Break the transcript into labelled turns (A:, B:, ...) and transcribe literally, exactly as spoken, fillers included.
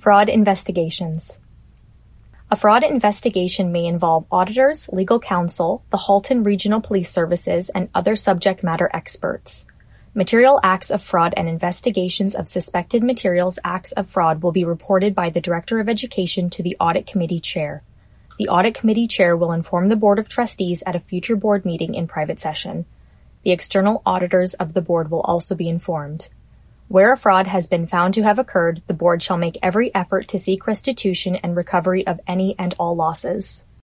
A: Fraud investigations. A fraud investigation may involve auditors, legal counsel, the Halton Regional Police Services, and other subject matter experts. Material acts of fraud and investigations of suspected materials acts of fraud will be reported by the Director of Education to the Audit Committee Chair. The Audit Committee Chair will inform the Board of Trustees at a future board meeting in private session. The external auditors of the board will also be informed. Where a fraud has been found to have occurred, the board shall make every effort to seek restitution and recovery of any and all losses.